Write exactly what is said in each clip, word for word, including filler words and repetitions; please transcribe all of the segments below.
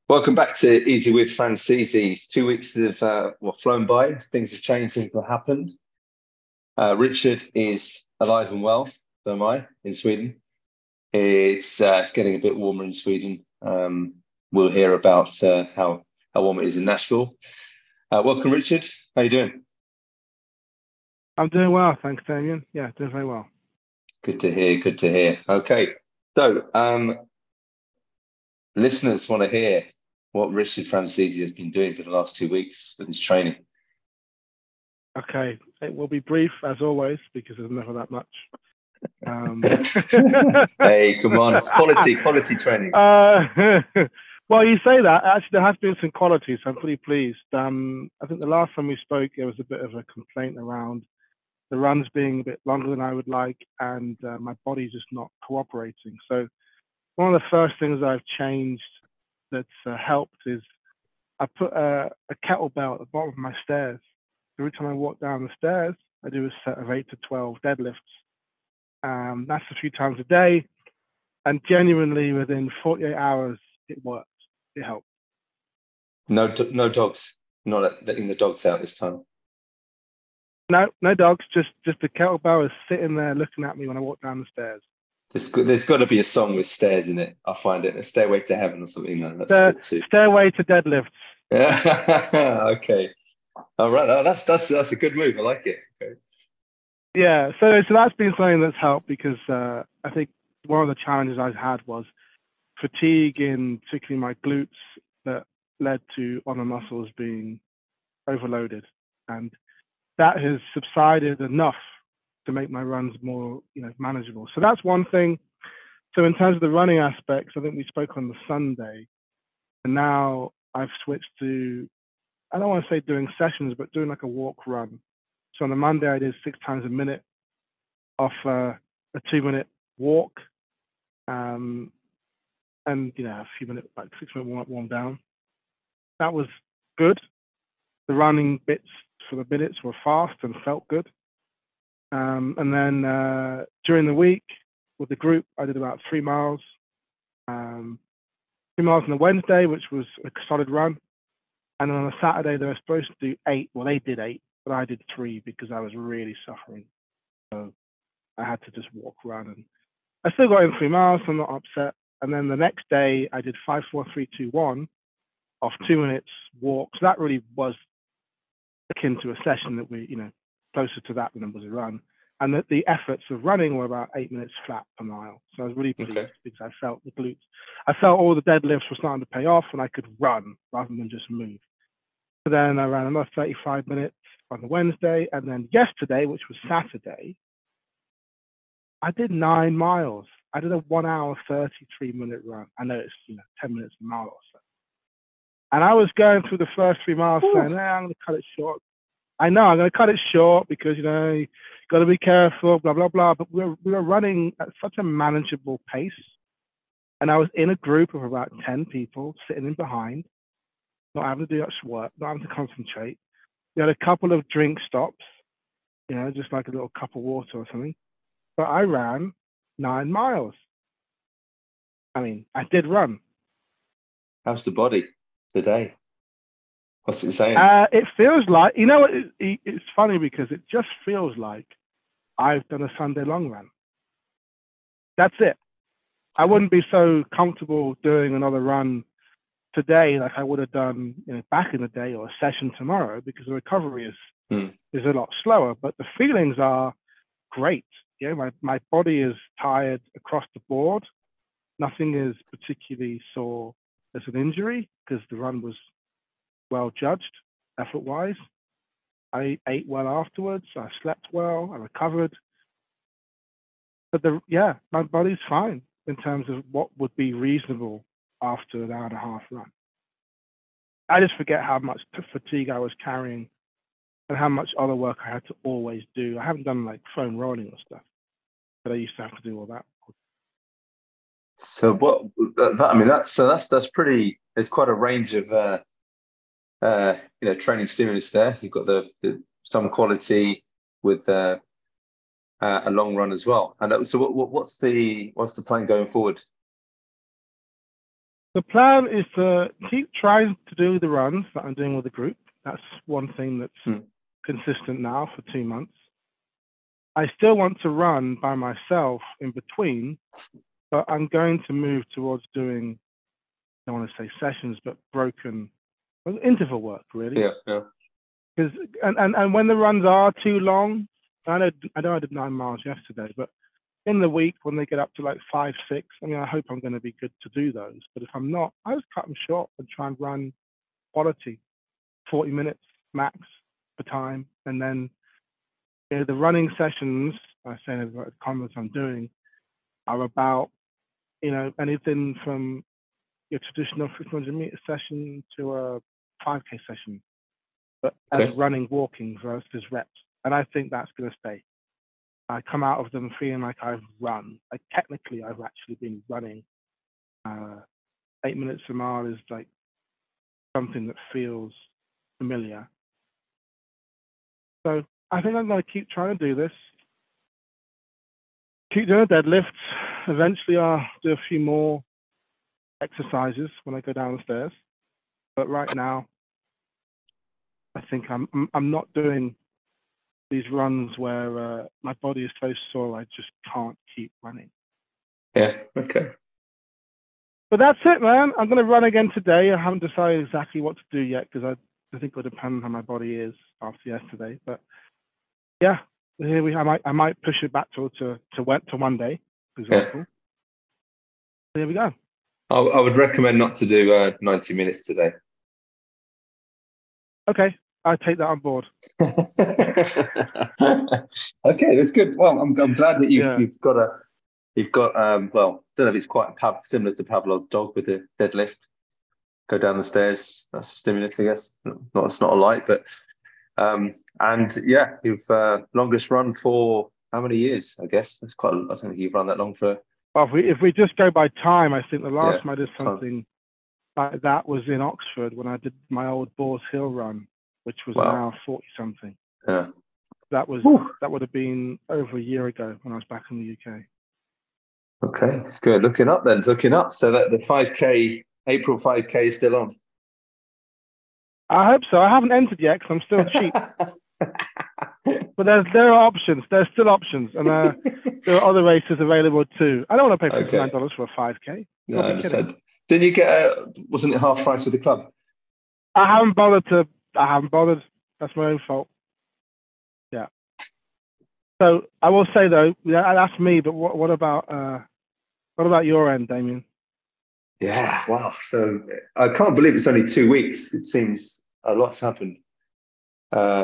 Welcome back to Easy with Francis. Two weeks have uh, well flown by. Things have changed. Things have happened. Uh, Richard is alive and well. So am I in Sweden. It's uh, it's getting a bit warmer in Sweden. Um, we'll hear about uh, how how warm it is in Nashville. Uh, welcome, Richard. How you doing? I'm doing well, thanks, Damien. Yeah, doing very well. Good to hear. Good to hear. Okay, so um, listeners want to hear what Richard Francis has been doing for the last two weeks with his training. Okay, it will be brief as always because there's never that much. Um, Hey, come on, it's quality, quality training. uh, well, you say that. Actually, there has been some quality, so I'm pretty pleased. Um, I think the last time we spoke, there was a bit of a complaint around the runs being a bit longer than I would like, and uh, my body's just not cooperating. So one of the first things I've changed that's uh, helped is I put a, a kettlebell at the bottom of my stairs. Every time I walk down the stairs, I do a set of eight to twelve deadlifts. Um, that's a few times a day. And genuinely, within forty-eight hours, it worked. It helped. No, do- no dogs. Not letting the dogs out this time. No, no dogs. Just, just the kettlebell is sitting there looking at me when I walk down the stairs. There's got, there's got to be a song with stairs in it. I'll find it. A Stairway to Heaven or something. No, that's a The bit too. stairway to deadlifts. Yeah. Okay. All right. Oh, that's that's that's a good move. I like it. Okay. Yeah. So, so that's been something that's helped because uh, I think one of the challenges I've had was fatigue in particularly my glutes that led to other muscles being overloaded, and that has subsided enough to make my runs more, you know, manageable. So that's one thing. So in terms of the running aspects, I think we spoke on the Sunday, and now I've switched to, I don't want to say doing sessions, but doing like a walk run. So on the Monday I did six times a minute off uh, a two minute walk, um, and you know a few minutes, like six minute warm up, warm down. That was good. The running bits for the minutes were fast and felt good. Um, and then uh, during the week with the group, I did about three miles, um, three miles on the Wednesday, which was a solid run. And then on a Saturday, they were supposed to do eight. Well, they did eight, but I did three because I was really suffering. So I had to just walk around, and I still got in three miles, so I'm not upset. And then the next day, I did five, four, three, two, one off two minutes walk. So that really was akin to a session that we, you know, closer to that than it was a run. And that the efforts of running were about eight minutes flat per mile. So I was really Okay. pleased because I felt the glutes, I felt all the deadlifts were starting to pay off and I could run rather than just move. So then I ran another thirty-five minutes on the Wednesday. And then yesterday, which was Saturday, I did nine miles. I did a one hour, thirty-three minute run. I know it's, you know, ten minutes a mile or so. And I was going through the first three miles Ooh. saying, eh, I'm going to cut it short. I know I'm going to cut it short because, you know, you got to be careful, blah, blah, blah. But we were, we were running at such a manageable pace. And I was in a group of about ten people sitting in behind, not having to do much work, not having to concentrate. We had a couple of drink stops, you know, just like a little cup of water or something. But I ran nine miles. I mean, I did run. How's the body today? What's it saying? Uh, it feels like, you know, it, it, it's funny because it just feels like I've done a Sunday long run. That's it. I wouldn't be so comfortable doing another run today like I would have done, you know, back in the day or a session tomorrow because the recovery is Hmm. is a lot slower. But the feelings are great. You know, my, my body is tired across the board. Nothing is particularly sore as an injury because the run was well judged effort wise. I ate well afterwards. I slept well. I recovered. But the yeah, my body's fine in terms of what would be reasonable after an hour and a half run. I just forget how much fatigue I was carrying and how much other work I had to always do. I haven't done like foam rolling or stuff, but I used to have to do all that. So what? That, that- I mean, that's so that's that's pretty. There's quite a range of uh, uh, you know training stimulus there. You've got the, the some quality with uh, uh, a long run as well. And that, so what, what what's the what's the plan going forward? The plan is to keep trying to do the runs that I'm doing with the group. That's one thing that's Hmm. consistent now for two months. I still want to run by myself in between, but I'm going to move towards doing, I don't want to say sessions, but broken well, interval work, really. Yeah, yeah. Because and, and, and when the runs are too long, I know I know I did nine miles yesterday, but in the week when they get up to like five, six, I mean, I hope I'm going to be good to do those. But if I'm not, I just cut them short and try and run quality, forty minutes max per time. And then, you know, the running sessions, I say in the comments I'm doing, are about, you know, anything from your traditional fifteen hundred meter session to a five K session, but as Okay. running, walking versus reps. And I think that's going to stay. I come out of them feeling like I've run. Like technically, I've actually been running. Uh, eight minutes a mile is like something that feels familiar. So I think I'm going to keep trying to do this. Keep doing deadlifts. Eventually, I'll do a few more exercises when I go down the stairs. But right now, I think I'm I'm, I'm not doing these runs where uh, my body is so sore I just can't keep running. Yeah. Okay. But that's it, man. I'm going to run again today. I haven't decided exactly what to do yet because I, I think it'll depend on how my body is after yesterday. But yeah, here we. I might I might push it back to to to, wet, to one day, for example. Yeah. Here we go. I, I would recommend not to do uh, ninety minutes today. Okay, I take that on board. Okay, that's good. Well, I'm I'm glad that you've Yeah. you've got a you've got um well, don't know if it's quite Pav, similar to Pavlov's dog with the deadlift. Go down the stairs. That's a stimulant, I guess. Not it's not a light, but um and yeah, you've uh, longest run for how many years? I guess that's quite. A, I don't think you've run that long for. Well, if we if we just go by time, I think the Yeah, last time I did time. something like that was in Oxford when I did my old Boars Hill run, which was an Wow. hour forty something. Yeah. That was Whew. that would have been over a year ago when I was back in the U K. Okay, it's good. Looking up then, looking up. So that the five K, April five K is still on. I hope so. I haven't entered yet because I'm still cheap. But there's there are options. There's still options, and uh, there are other races available too. I don't want to pay fifty nine dollars for a five K. No, I understand. Didn't you get a, wasn't it half price with the club? I haven't bothered to. I haven't bothered. That's my own fault. Yeah. So I will say though, yeah, that's me. But what what about uh, what about your end, Damien? Yeah, wow. So I can't believe it's only two weeks. It seems a lot's happened. Uh,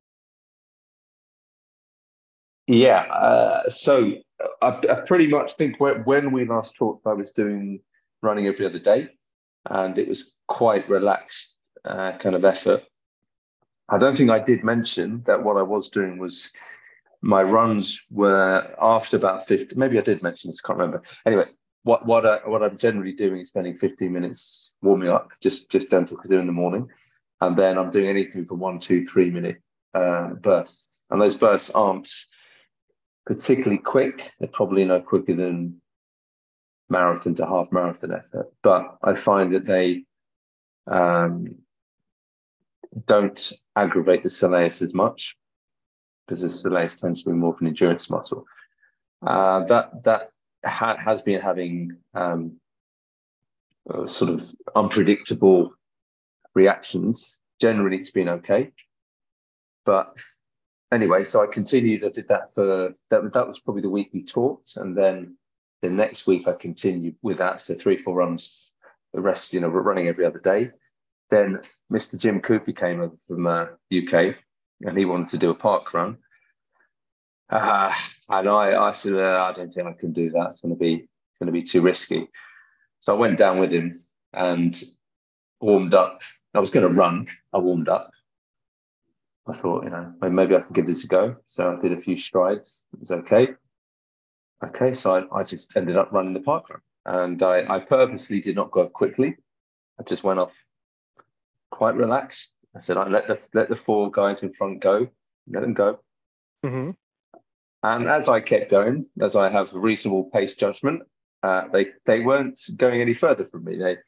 yeah. Uh, so I, I pretty much think when, when we last talked, I was doing running every other day, and it was quite relaxed uh, kind of effort. I don't think I did mention that what I was doing was my runs were after about fifty. Maybe I did mention this, can't remember. Anyway, what what I, what I'm generally doing is spending fifteen minutes warming up, just just gentle because they're in the morning, and then I'm doing anything for one, two, three minute uh, bursts, and those bursts aren't particularly quick. They're probably no quicker than marathon to half marathon effort, but I find that they um, don't aggravate the soleus as much because the soleus tends to be more of an endurance muscle. Uh, that that ha- has been having um, uh, sort of unpredictable reactions. Generally, it's been okay, but anyway, so I continued. I did that for that. That was probably the week we talked, and then the next week I continued with that. So three, four runs. The rest, you know, we're running every other day. Then Mister Jim Cooper came over from uh, U K, and he wanted to do a park run. Uh, and I, I said, uh, I don't think I can do that. It's going to be, it's going to be too risky. So I went down with him and warmed up. I was going to run. I warmed up. I thought, you know, maybe I can give this a go. So I did a few strides. It was okay. Okay, so I, I just ended up running the park run, and I, I purposely did not go quickly. I just went off quite relaxed. I said, I let the let the four guys in front go, let them go. Mm-hmm. And as I kept going, as I have a reasonable pace judgment, uh, they they weren't going any further from me. They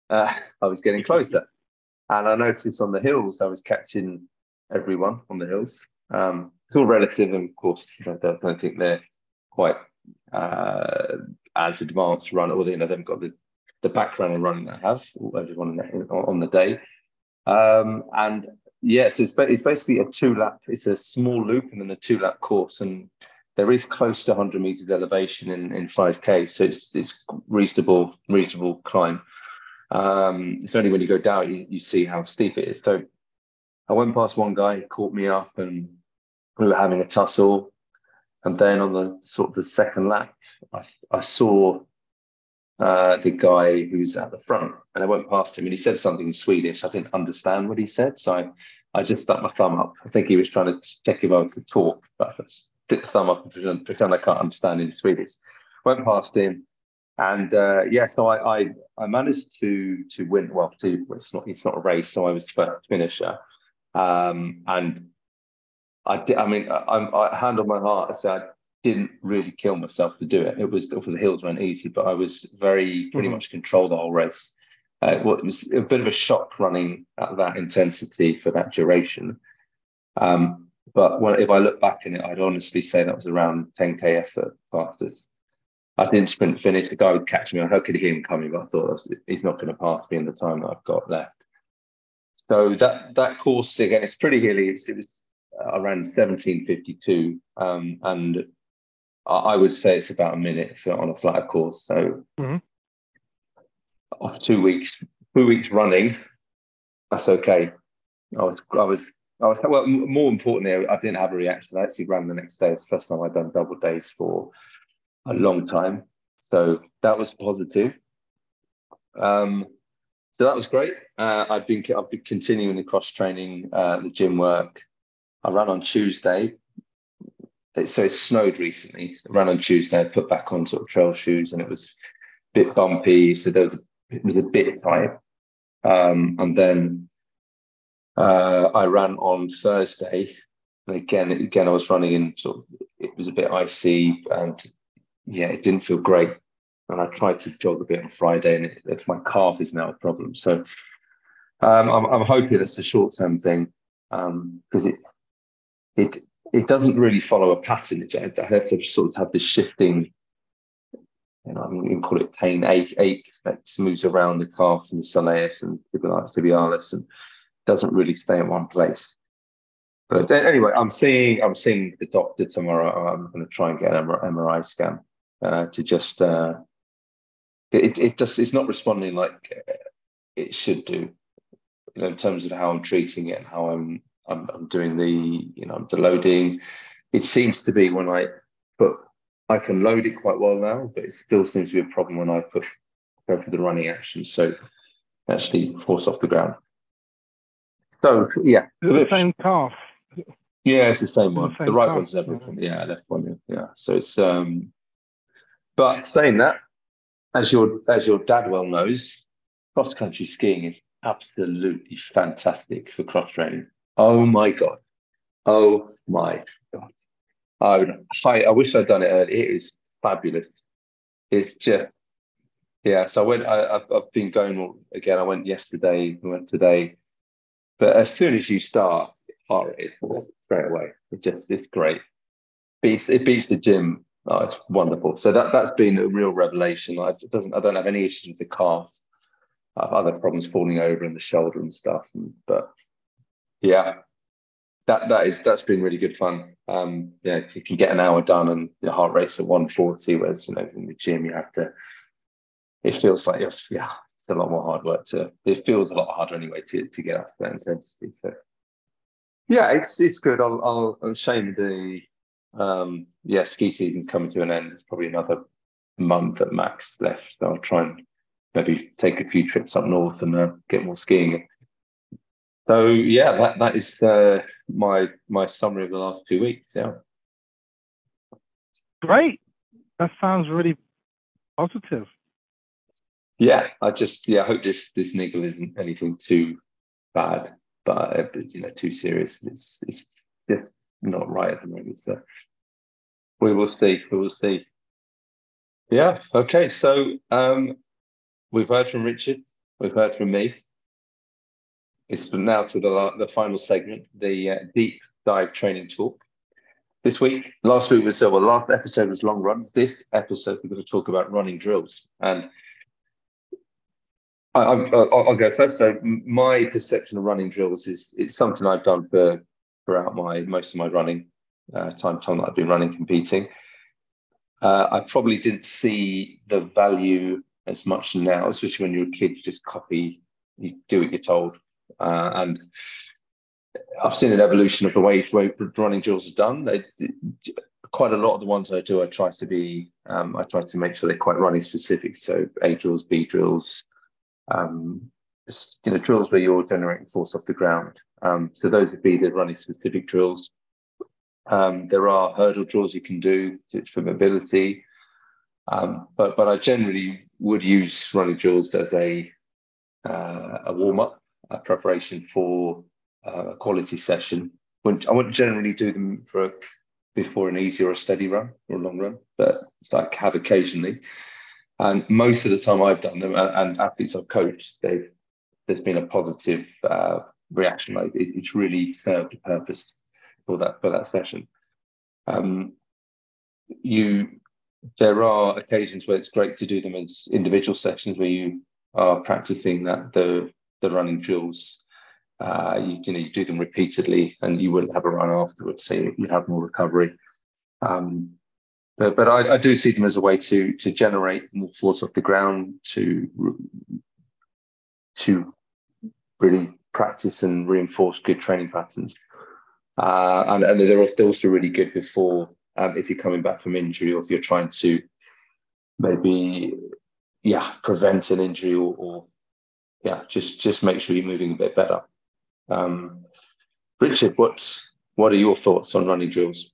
uh, I was getting closer. And I noticed on the hills, I was catching everyone on the hills. Um, it's all relative, and of course, I don't, don't think they're quite uh, as advanced to run, or you know, they've got the, the background in running that I have, everyone on the day. Um, and yeah, so it's, it's basically a two lap, it's a small loop and then a two lap course. And there is close to one hundred meters elevation in, in five K. So it's, it's reasonable, reasonable climb. Um, it's only when you go down, you, you see how steep it is. So I went past one guy, he caught me up, and we were having a tussle. And then on the sort of the second lap, I, I saw uh, the guy who's at the front, and I went past him, and he said something in Swedish. I didn't understand what he said, so I, I just stuck my thumb up. I think he was trying to check if I was to talk, but I just stick the thumb up and pretend, pretend I can't understand in Swedish. Went past him, and uh, yeah, so I, I I managed to to win. Well, to it's not it's not a race, so I was the first finisher, um, and I did. I mean, I, I hand on my heart, I said I didn't really kill myself to do it. It was for the hills weren't easy, but I was very pretty mm-hmm. much controlled the whole race. Uh, well, it was a bit of a shock running at that intensity for that duration. Um, but when, if I look back in it, I'd honestly say that was around ten K effort fastest. I didn't sprint finish. The guy would catch me. I could hear him coming, but I thought was, he's not going to pass me in the time that I've got left. So that that course again, it's pretty hilly. It's, it was around seventeen fifty-two, um, and I would say it's about a minute on a flatter course. So mm-hmm. after two weeks, two weeks running, that's okay. I was, I was, I was. Well, more importantly, I didn't have a reaction. I actually ran the next day. It's the first time I'd done double days for a long time, so that was positive. Um, so that was great. Uh, I've been, I've been continuing the cross training, uh, the gym work. I ran on Tuesday. It, so it snowed recently. I ran on Tuesday. I put back on sort of trail shoes, and it was a bit bumpy. So there was, it was a bit tight. Um, and then uh, I ran on Thursday. And again, again, I was running in sort of, it was a bit icy, and yeah, it didn't feel great. And I tried to jog a bit on Friday, and it, it, my calf is now a problem. So um, I'm, I'm hoping it's a short-term thing, because um, it it it doesn't really follow a pattern. I have to sort of have this shifting, you know, I mean, you can call it pain, ache, ache that moves around the calf and the soleus and tibialis, and doesn't really stay in one place. But anyway, I'm seeing I'm seeing the doctor tomorrow. I'm going to try and get an M R I scan uh, to just. Uh, it it just it's not responding like it should do, you know, in terms of how I'm treating it and how I'm I'm, I'm doing the you know the loading. It seems to be when I put I can load it quite well now, but it still seems to be a problem when I put go for the running action. So actually force off the ground. So yeah, is it the same calf. Yeah, it's the same one. The, the right calf. One's never from yeah, left one. Yeah, so it's um. But saying that, as your as your dad well knows, cross country skiing is absolutely fantastic for cross training. Oh my god! Oh my god! I would, I, I wish I'd done it early. It is fabulous. It's just yeah. So I went. I, I've, I've been going again. I went yesterday. I went today. But as soon as you start, heart rate straight away. It just it's great. Beats it beats the gym. Oh, it's wonderful. So that that's been a real revelation. I it doesn't. I don't have any issues with the calf. I have other problems falling over in the shoulder and stuff. And, but yeah, that that is that's been really good fun. Um, yeah, you can get an hour done, and your heart rate's at one forty. Whereas you know in the gym you have to. It feels like you're, yeah, it's a lot more hard work to. It feels a lot harder anyway to to get up to that intensity. So yeah, it's it's good. I'll I'll, I'll shame the. Um, yeah, ski season's coming to an end. There's probably another month at max left. So I'll try and maybe take a few trips up north and uh, get more skiing. So yeah, that that is uh, my my summary of the last two weeks. Yeah, great. That sounds really positive. Yeah, I just yeah I hope this this niggle isn't anything too bad, but uh, you know too serious. It's it's just not right at the moment. So we will see. We will see. Yeah. Okay. So um, we've heard from Richard. we've heard from me. It's now to the, the final segment, the uh, deep dive training talk. This week, last week was, uh, well, last episode was long runs. This episode, we're going to talk about running drills. And I, I, I'll, I'll go first. So my perception of running drills is it's something I've done for throughout my most of my running uh, time, time that I've been running, competing. Uh, I probably didn't see the value as much now, especially when you're a kid. You just copy, you do what you're told, uh, and I've seen an evolution of the way, way running drills are done. They, quite a lot of the ones I do, I try to be, um, I try to make sure they're quite running specific. So A drills, B drills, um, you know, drills where you're generating force off the ground. Um, so those would be the running specific drills. Um, there are hurdle drills you can do for mobility, um, but but I generally would use running drills as a uh, a warm up, a preparation for uh, a quality session. When, I wouldn't generally do them for a, before an easy or a steady run or a long run, but it's like have occasionally. And most of the time I've done them, and, and athletes I've coached, they've there's been a positive uh, reaction. Like it, it's really served a purpose for that for that session. Um, you there are occasions where it's great to do them as individual sessions where you are practicing that the the running drills. Uh, you, you know you do them repeatedly, and you wouldn't have a run afterwards, so you, you have more recovery. Um, but but I, I do see them as a way to to generate more force off the ground, to to really practice and reinforce good training patterns. Uh, and, and they're also really good before, um, if you're coming back from injury, or if you're trying to maybe, yeah, prevent an injury, or, or yeah, just just make sure you're moving a bit better. Um, Richard, what's what are your thoughts on running drills?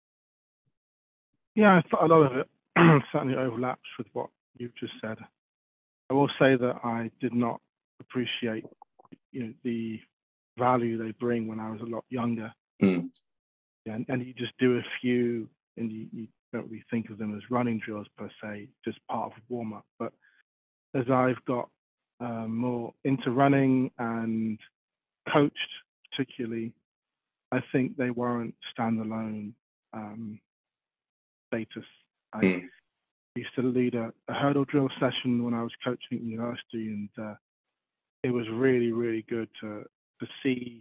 Yeah, I thought a lot of it certainly overlaps with what you've just said. I will say that I did not appreciate, you know, the value they bring when I was a lot younger. Mm. Yeah, and, and you just do a few, and you, you don't really think of them as running drills per se, just part of warm up. But as I've got um, more into running and coached, particularly, I think they warrant standalone um, status. I Mm. used to lead a, a hurdle drill session when I was coaching at university, and uh, it was really, really good to to see,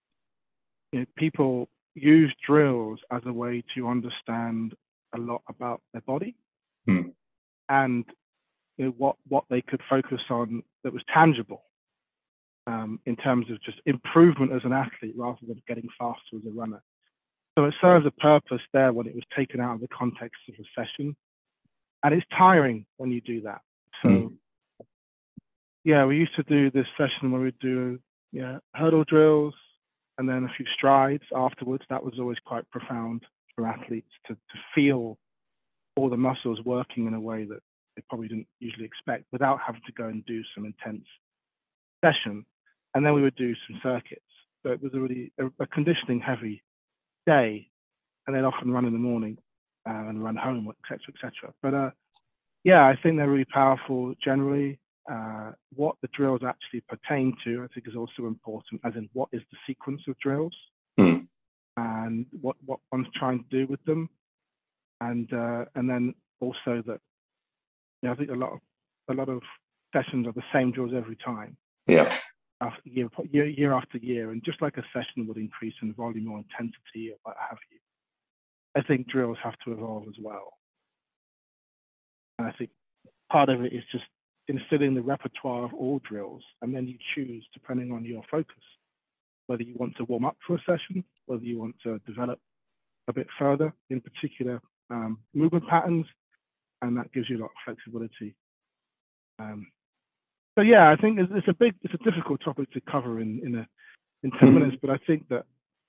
you know, people use drills as a way to understand a lot about their body, Mm. and you know, what what they could focus on that was tangible, um, in terms of just improvement as an athlete rather than getting faster as a runner. So it serves a purpose there when it was taken out of the context of a session. And it's tiring when you do that. So Mm. yeah, we used to do this session where we'd do, yeah, hurdle drills and then a few strides afterwards. That was always quite profound for athletes to, to feel all the muscles working in a way that they probably didn't usually expect without having to go and do some intense session. And then we would do some circuits. So it was a really a, a conditioning heavy day, and then often run in the morning uh, and run home, et cetera, et cetera. But uh, yeah, I think they're really powerful generally. Uh, what the drills actually pertain to, I think, is also important, as in what is the sequence of drills, Mm. and what, what one's trying to do with them. And uh, and then also that, you know, I think a lot of a lot of sessions are the same drills every time. Yeah. After year, year year after year, and just like a session would increase in volume or intensity or what have you, I think drills have to evolve as well. And I think part of it is just instilling the repertoire of all drills, and then you choose depending on your focus, whether you want to warm up for a session, whether you want to develop a bit further, in particular um, movement patterns, and that gives you a lot of flexibility. Um, so yeah, I think it's, it's a big, it's a difficult topic to cover in in a in ten minutes, but I think that,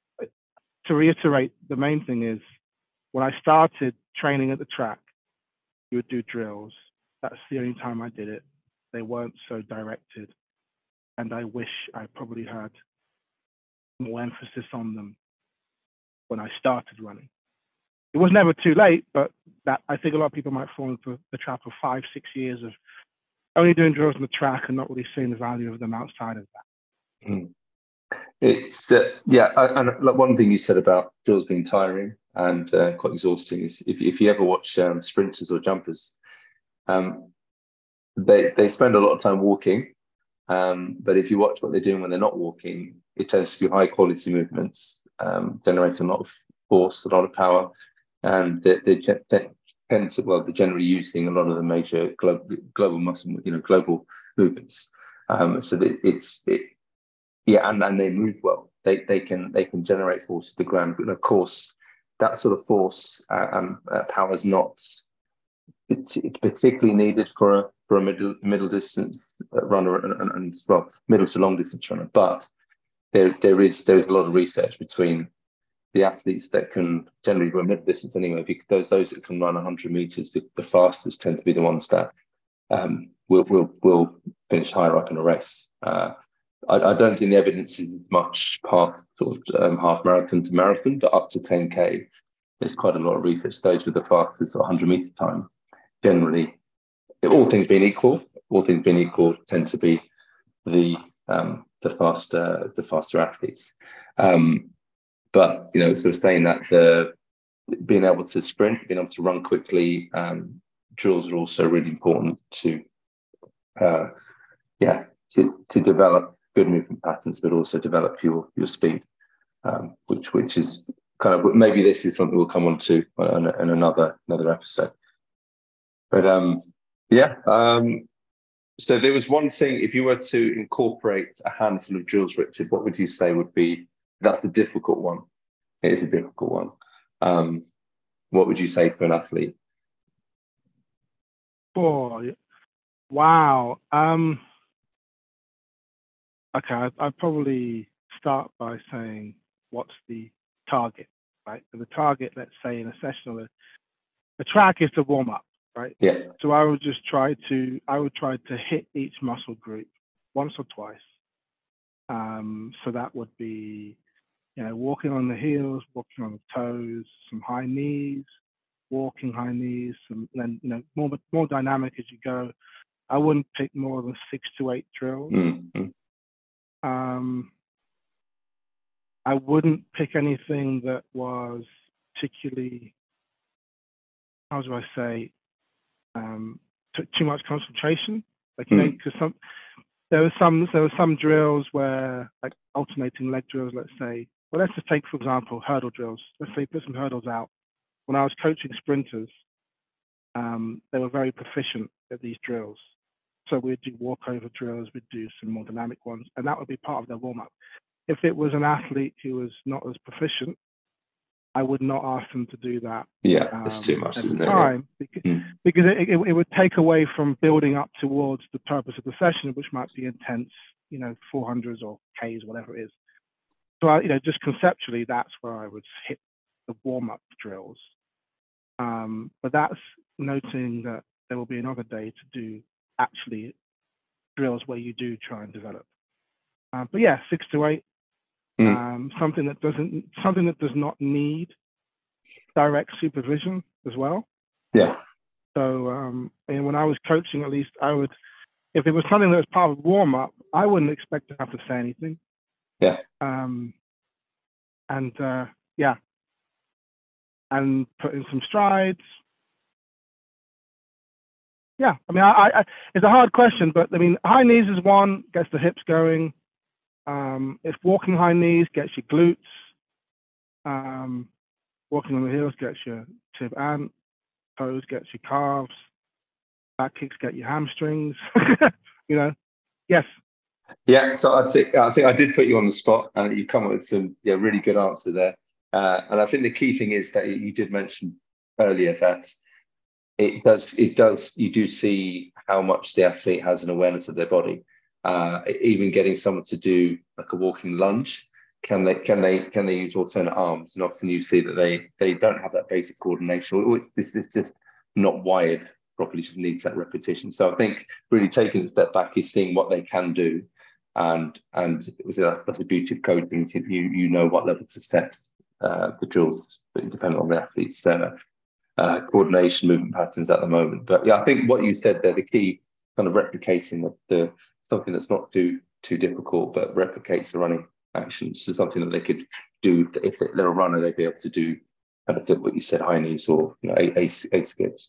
to reiterate, the main thing is when I started training at the track, you would do drills. That's the only time I did it. They weren't so directed, and I wish I probably had more emphasis on them when I started running. It was never too late, but that I think a lot of people might fall into the trap of five, six years of only doing drills on the track and not really seeing the value of them outside of that. Mm. It's uh, yeah, and like one thing you said about drills being tiring and uh, quite exhausting is if if you ever watch um, sprinters or jumpers, um, they they spend a lot of time walking, um, but if you watch what they're doing when they're not walking, it tends to be high quality movements, um, generating a lot of force, a lot of power, and they, they, they tend to well, they're generally using a lot of the major global global muscle, you know, global movements. Um, so that it's it, yeah, and, and they move well. They they can they can generate force to the ground, but of course, that sort of force uh, and uh, power is not particularly needed for a for a middle middle distance runner and, and, and well middle to long distance runner. But there there is there is a lot of research between the athletes that can generally run middle distance anyway, because those, those that can run one hundred meters, the, the fastest tend to be the ones that um, will will will finish higher up in a race. Uh, I, I don't think the evidence is much past sort of um, half marathon to marathon, but up to ten K, there's quite a lot of research studies with the fastest one hundred meter time. Generally, all things being equal, all things being equal, tend to be the um, the faster the faster athletes. Um, but you know, sort of saying that the being able to sprint, being able to run quickly, um, drills are also really important to uh, yeah to to develop good movement patterns, but also develop your your speed, um, which which is kind of maybe this is something we'll come on to in, in another another episode. But um, yeah, um, so there was one thing, if you were to incorporate a handful of drills, Richard, what would you say would be, that's the difficult one. It is a difficult one. Um, what would you say to an athlete? Oh, wow. Um, okay, I'd, I'd probably start by saying, what's the target, right? So the target, let's say in a session or a, a track is to warm up, right? Yeah. So I would just try to, I would try to hit each muscle group once or twice. Um, so that would be, you know, walking on the heels, walking on the toes, some high knees, walking high knees, some, then, you know, more, more dynamic as you go. I wouldn't pick more than six to eight drills. Mm-hmm. Um, I wouldn't pick anything that was particularly, how do I say, um, took too much concentration. Like, you mm. know, because some there were some there were some drills where, like alternating leg drills, let's say. Well, let's just take, for example, hurdle drills. Let's say put some hurdles out. When I was coaching sprinters, um, they were very proficient at these drills. So we'd do walkover drills, we'd do some more dynamic ones, and that would be part of their warm-up. If it was an athlete who was not as proficient, I would not ask them to do that. Yeah, um, that's too much, isn't it? Time, because, mm. because it, it, it would take away from building up towards the purpose of the session, which might be intense, you know, four hundreds or Ks, whatever it is. So, I, you know, just conceptually, that's where I would hit the warm-up drills. Um, but that's noting that there will be another day to do actually drills where you do try and develop. Uh, but yeah, six to eight. Mm. Um, something that doesn't, something that does not need direct supervision as well. Yeah. So, um, and when I was coaching, at least I would, if it was something that was part of warm up, I wouldn't expect to have to say anything. Yeah. Um, and uh, yeah, and put in some strides. Yeah, I mean, I, I, it's a hard question, but I mean, high knees is one, gets the hips going. Um, if walking high knees gets your glutes, um, walking on the heels gets your tib and toes gets your calves, back kicks get your hamstrings. You know, yes. Yeah, so I think I think I did put you on the spot, and you come up with some yeah really good answer there. Uh, and I think the key thing is that you did mention earlier that it does it does you do see how much the athlete has an awareness of their body. Uh, even getting someone to do like a walking lunge, can they can they can they use alternate arms? And often you see that they they don't have that basic coordination, or it's, this is just not wired properly, just needs that repetition. So I think really taking a step back is seeing what they can do, and and that's, that's the beauty of coaching. You you know what level to set uh, the drills, depending on the athlete's uh, uh, coordination, movement patterns at the moment. But yeah, I think what you said there, the key kind of replicating the, the something that's not too too difficult, but replicates the running actions. So something that they could do if they're a runner, they'd be able to do kind of what you said, high knees or you know, eight, eight, eight skips.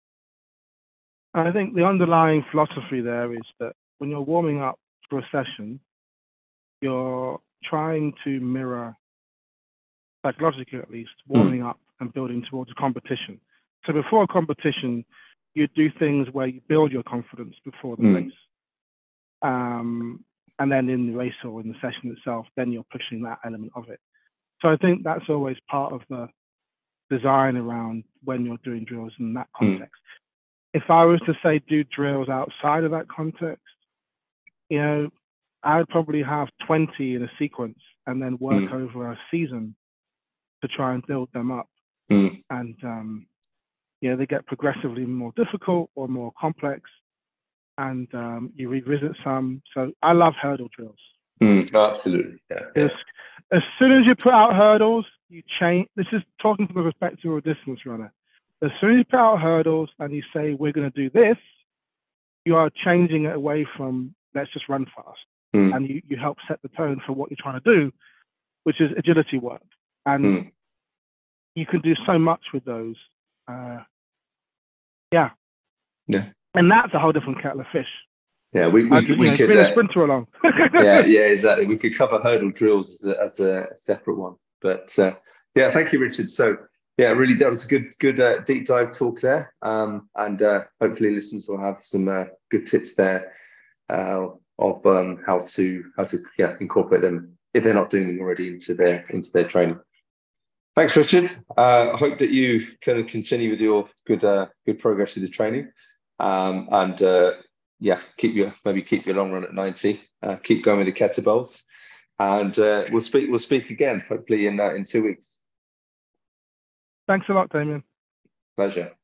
I think the underlying philosophy there is that when you're warming up for a session, you're trying to mirror, psychologically at least, warming mm. up and building towards a competition. So before a competition, you do things where you build your confidence before the mm. race. Um, and then in the race or in the session itself, then you're pushing that element of it. So I think that's always part of the design around when you're doing drills in that context. Mm. If I was to say do drills outside of that context, you know, I would probably have twenty in a sequence and then work mm. over a season to try and build them up. Mm. And, um, you know, they get progressively more difficult or more complex, and um, you revisit some. So I love hurdle drills. Mm. Oh, absolutely. Yeah, yeah. As soon as you put out hurdles, you change. This is talking from the perspective of a distance runner. As soon as you put out hurdles and you say, we're going to do this, you are changing it away from let's just run fast. Mm. And you, you help set the tone for what you're trying to do, which is agility work. And mm. you can do so much with those. Uh, yeah. Yeah. And that's a whole different kettle of fish. Yeah, we, we, could, we know, could... bring uh, a sprinter along. yeah, yeah, exactly. We could cover hurdle drills as a, as a separate one. But uh, yeah, thank you, Richard. So yeah, really, that was a good, good uh, deep dive talk there. Um, and uh, hopefully listeners will have some uh, good tips there uh, of um, how to how to yeah, incorporate them if they're not doing them already into their into their training. Thanks, Richard. Uh, I hope that you can continue with your good uh, good progress with the training. Um, and uh, yeah, keep your maybe keep your long run at ninety. Uh, keep going with the kettlebells, and uh, we'll speak. We'll speak again, hopefully in uh, in two weeks. Thanks a lot, Damien. Pleasure.